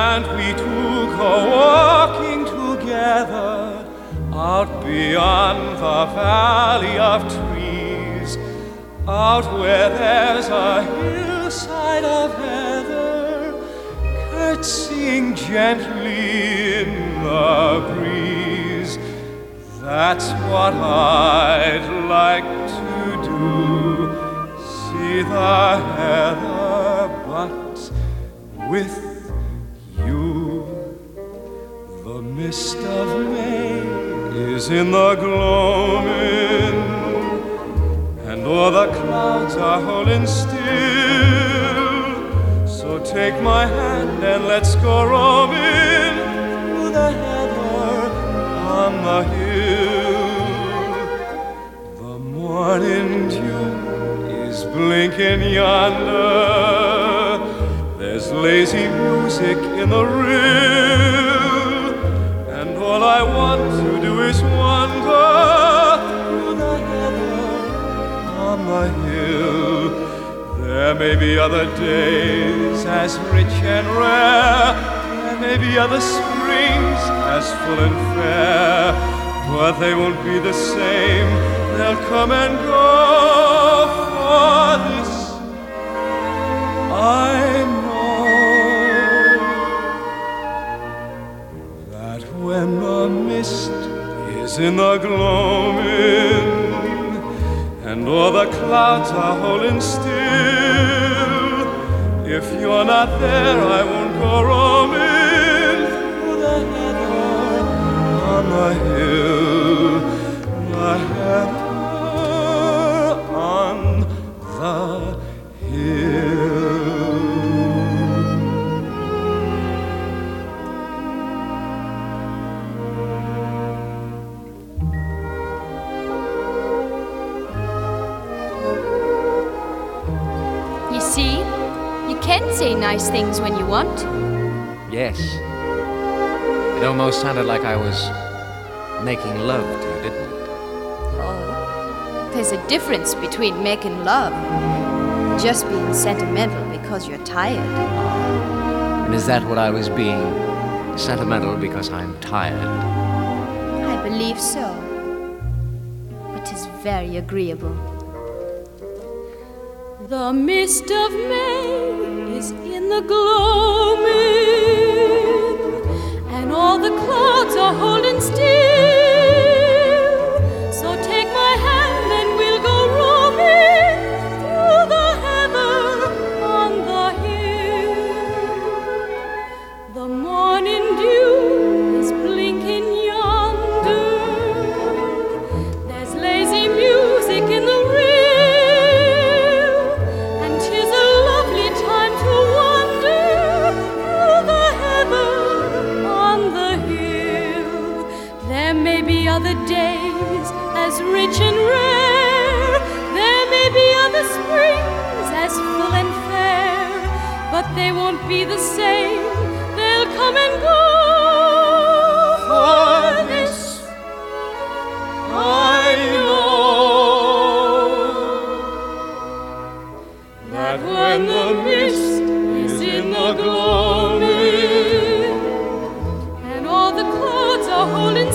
and we two go walking together out beyond the valley of trees, out where there's a hillside of heather, curtsying gently in the breeze. That's what I'd like to do, see the heather, but with you. The mist of May is in the gloaming, and all the clouds are holding still. So take my hand and let's go roaming through the heather on the hill. The morning dew is blinking yonder, there's lazy music in the rill, and all I want to do is wander through the heather on the hill. There may be other days as rich and rare, there may be other springs as full and fair, but they won't be the same, they'll come and go. For this I know, that when the mist is in the gloaming, and all the clouds are holding still, if you're not there, I won't go roaming through the heather on the hill, the heather on the hill. You see, you can say nice things when you want. Yes. It almost sounded like I was making love to you, didn't it? Oh, there's a difference between making love and just being sentimental because you're tired. And is that what I was being? Sentimental because I'm tired? I believe so. It is very agreeable. The mist of May is in the gloaming, and all the clouds are holding still. So take my hand and we'll go roaming through the heather on the hill. The morning dew is blinking yonder, there's lazy music in the rill, and 'tis a lovely time to wander through the heather on the hill. There may be other days as rich and rare, there may be other springs as full and fair, but they won't be the same, they'll come and go. For this I know, that when the mist is in the gloaming, and all the clouds are holding